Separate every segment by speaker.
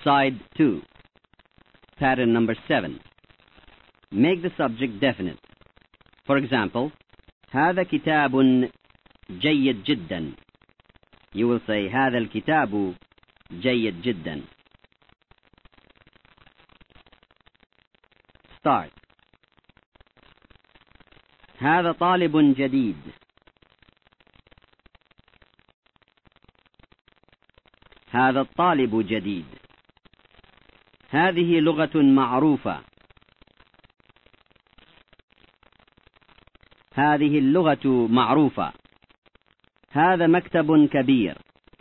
Speaker 1: Side 2. Pattern number 7. Make the subject definite. For example, هذا كتاب جيد جدا. You will say هذا الكتاب جيد جدا. Start. هذا طالب جديد. هذا الطالب جديد. هذه لغة معروفة. هذه اللغة معروفة. هذا مكتب كبير.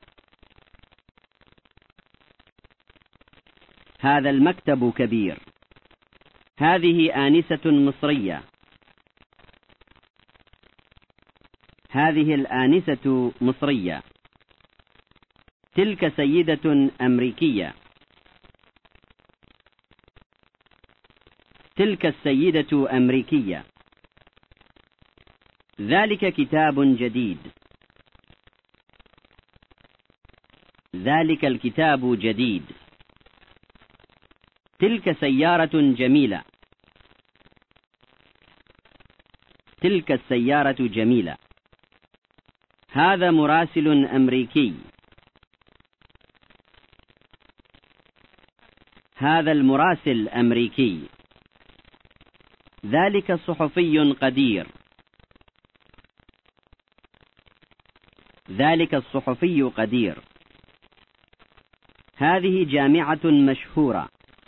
Speaker 1: هذا المكتب كبير. هذه آنسة مصرية. هذه الآنسة مصرية. تلك سيدة أمريكية. تلك السيدة أمريكية. ذلك كتاب جديد. ذلك الكتاب جديد. تلك سيارة جميلة. تلك السيارة جميلة. هذا مراسل أمريكي. هذا المراسل أمريكي. ذلك صحفي قدير. ذلك الصحفي قدير. هذه جامعة مشهورة.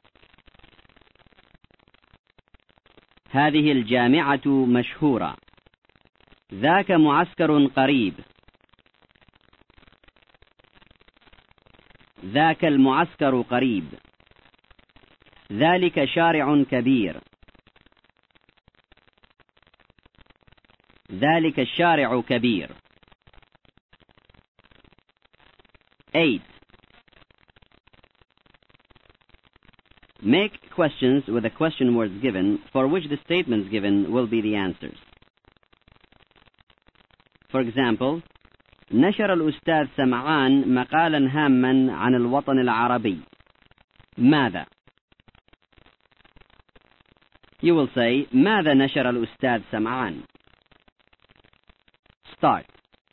Speaker 1: هذه الجامعة مشهورة. ذاك معسكر قريب. ذاك المعسكر قريب. ذلك شارع كبير. ذلك الشارع كبير. 8. Make questions with the question words given for which the statements given will be the answers. For example, نشر الأستاذ سمعان مقالا هاما عن الوطن العربي. ماذا؟ You will say ماذا نشر الأستاذ سمعان. Start.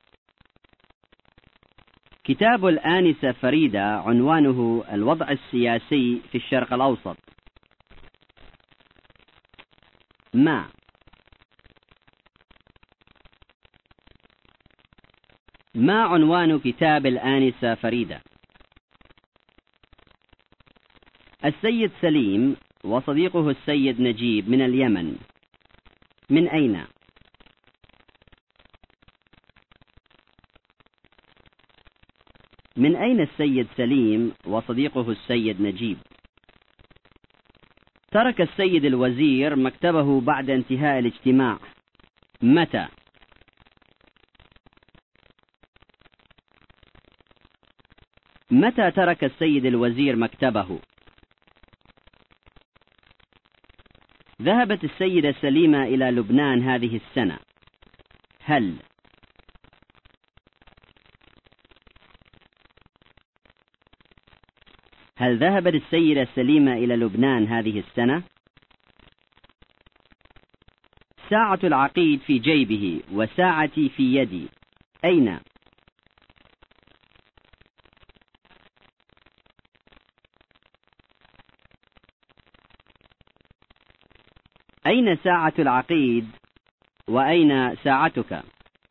Speaker 1: كتاب الآنسة فريدة عنوانه الوضع السياسي في الشرق الأوسط. ما عنوان كتاب الآنسة فريدة؟ السيد سليم وصديقه السيد نجيب من اليمن. من أين؟ من أين السيد سليم وصديقه السيد نجيب؟ ترك السيد الوزير مكتبه بعد انتهاء الاجتماع. متى؟ متى ترك السيد الوزير مكتبه؟ ذهبت السيدة سليمة إلى لبنان هذه السنة. هل ذهبت السيدة سليمة إلى لبنان هذه السنة؟ ساعة العقيد في جيبه وساعتي في يدي. أين؟ أين ساعة العقيد وأين ساعتك؟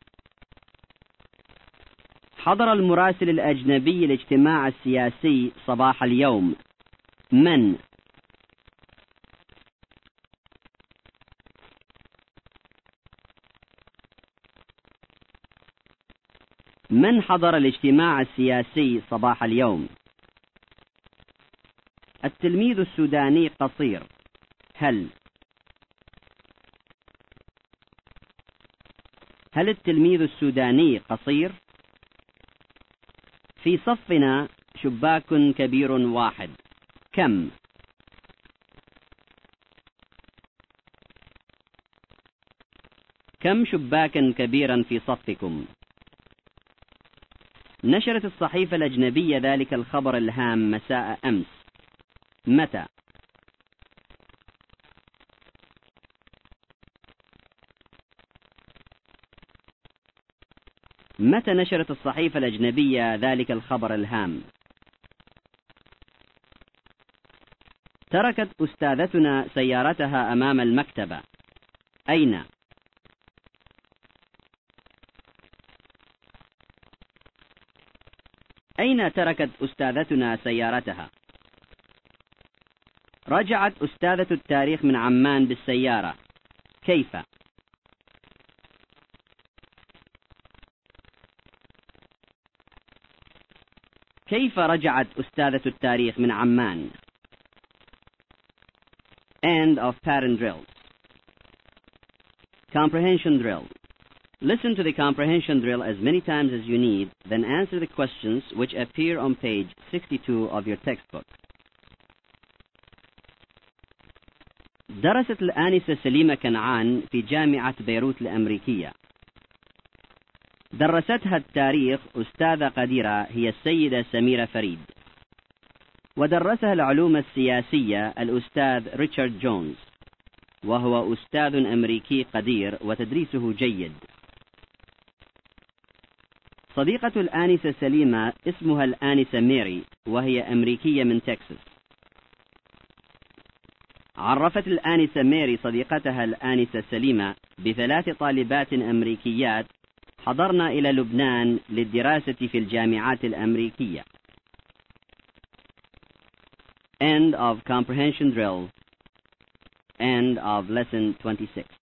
Speaker 1: حضر المراسل الأجنبي الاجتماع السياسي صباح اليوم. من؟ من حضر الاجتماع السياسي صباح اليوم؟ التلميذ السوداني قصير. هل التلميذ السوداني قصير؟ في صفنا شباك كبير واحد. كم؟ كم شباكا كبيرا في صفكم؟ نشرت الصحيفة الأجنبية ذلك الخبر الهام مساء أمس. متى. متى نشرت الصحيفة الأجنبية ذلك الخبر الهام؟ تركت أستاذتنا سيارتها أمام المكتبة. أين؟ أين تركت أستاذتنا سيارتها؟ رجعت أستاذة التاريخ من عمان بالسيارة. كيف؟ كيف رجعت أستاذة التاريخ من عمان؟ End of pattern drills. Comprehension drill. Listen to the comprehension drill as many times as you need, then answer the questions which appear on page 62 of your textbook. درست الآنسة سليمة كنعان في جامعة بيروت الأمريكية. درستها التاريخ أستاذة قديرة هي السيدة سميرة فريد. ودرسها العلوم السياسية الأستاذ ريتشارد جونز، وهو أستاذ أمريكي قدير وتدريسه جيد. صديقة الآنسة سليمة اسمها الآنسة ميري، وهي أمريكية من تكساس. عرفت الآنسة ميري صديقتها الآنسة سليمة ب3 طالبات أمريكيات حضرنا إلى لبنان للدراسة في الجامعات الأمريكية. End of comprehension drill. End of lesson 26.